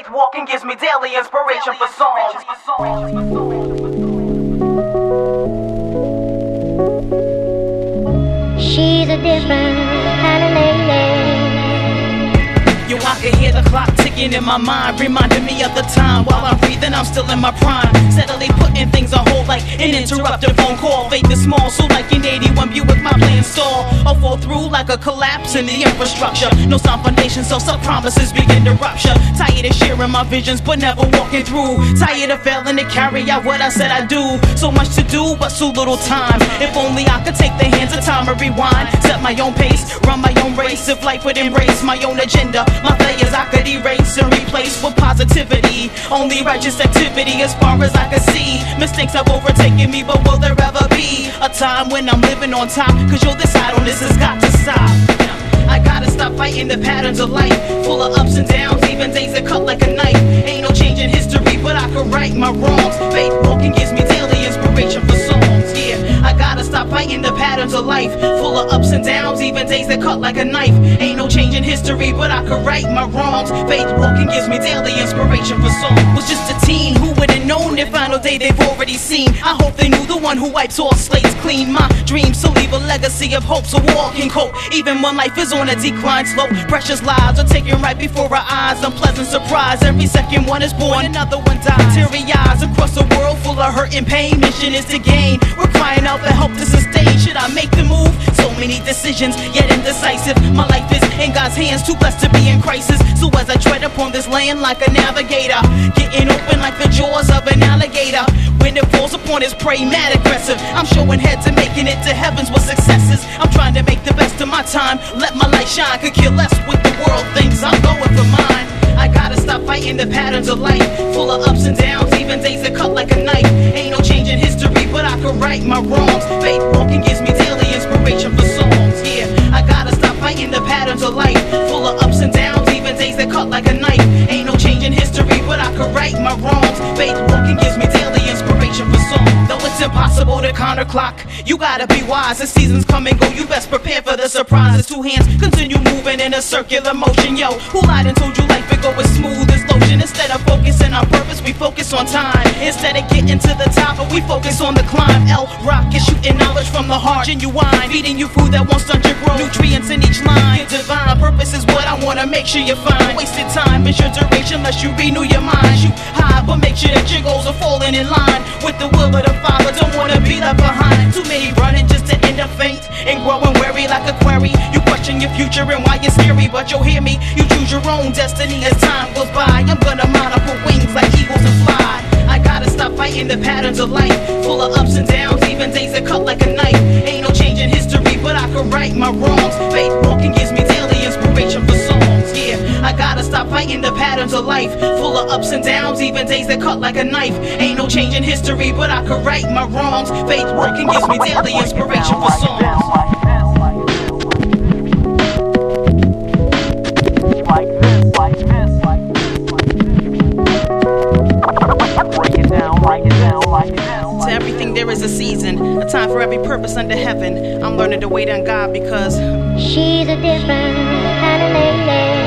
Faith walking gives me daily inspiration for songs. She's a different kind of lady. Yo, I can hear the clock ticking in my mind, reminding me of the time while I'm breathing, I'm still in my prime. Steadily putting things on hold like an interrupted phone call. Faith is small, so like an 81 Buick, my plan stall. I'll fall through like a collapse in the infrastructure. No sound foundation, so some promises begin to rupture. Tired of sharing my visions, but never walking through. Tired of failing to carry out what I said I do. So much to do, but so little time. If only I could take the hands of time and rewind. Set my own pace, run my own race. If life would embrace my own agenda, my failures I could erase and replace with positivity. Only righteous activity as far as I can see. Mistakes have overtaken me, but will there ever be a time when I'm living on top? Cause you'll decide on this has got to stop. I gotta stop fighting the patterns of life, full of ups and downs, even days that cut like a knife. Ain't no change in history, but I can right my wrongs. Faith walking gives me daily inspiration for songs. Yeah, I gotta stop fighting the patterns of life, full of ups and downs, even days that cut like a knife. Ain't no change in history, but I can right my wrongs. Faith walking gives me daily inspiration for songs. Was just a teen who would've known their final day they've already seen. I hope they knew the one who wipes all slates clean. My dreams to leave a legacy of hope so all can cope, even when life is on a decline slope. Precious lives are taken right before our eyes. Unpleasant surprise, every second one is born, another one dies. Teary eyes across a world full of hurt and pain. Mission is to gain, we're crying out for help to sustain. Should I make the move? So many decisions, yet indecisive. My life is in God's hands, too blessed to be in crisis. So as I tread upon this land like a navigator, getting open like the jaws of an alligator. When it falls upon its prey, mad aggressive, I'm showing heads and making it to heavens with successes. I'm trying to make the best of my time, let my light shine. Could care less what the world thinks, I'm going for mine. I gotta stop fighting the patterns of life, full of ups and downs, even days that cut like a knife. Ain't no change in history, but I can right my wrongs. Faith walking gives me daily inspiration for songs. Yeah, I gotta stop fighting the patterns of life, full of ups and downs, even days that cut like a knife. Ain't no change in history, but I can right my wrongs. Faith walking gives me daily inspiration for songs. Though it's impossible to counterclock, you gotta be wise. The seasons come and go, you best prepare for the surprises. Two hands continue moving in a circular motion. Yo, who lied and told you life would go as smooth as lotion? Instead of focusing on purpose, we focus on time. Instead of getting to the top, we focus on the climb. L-Rock is shooting knowledge from the heart. Genuine, feeding you food that won't stunt your growth. Nutrients in each line. Your divine purpose is what I wanna make sure you find. Wasted time is your duration unless you renew your mind. Shoot high, but make sure that your goals are falling in line with the will of the Father. Don't wanna be left behind. Too many running just to end up faint and growing weary like a quarry. You question your future and why you're scary, but you'll hear me. You choose your own destiny as time goes by. I'm gonna mount up with wings like eagles and fly. I gotta stop fighting the patterns of life, full of ups and downs, even days that cut like a knife. Ain't no change in history, but I can right my wrongs. Faith walking gives me daily inspiration for songs. Yeah, I gotta stop fighting the patterns of life, full of ups and downs, even days that cut like a knife. Ain't no change in history, but I can right my wrongs. Faith walking gives me daily inspiration for songs. To everything there is a season, a time for every purpose under heaven. I'm learning to wait on God because She's a different kind of lady.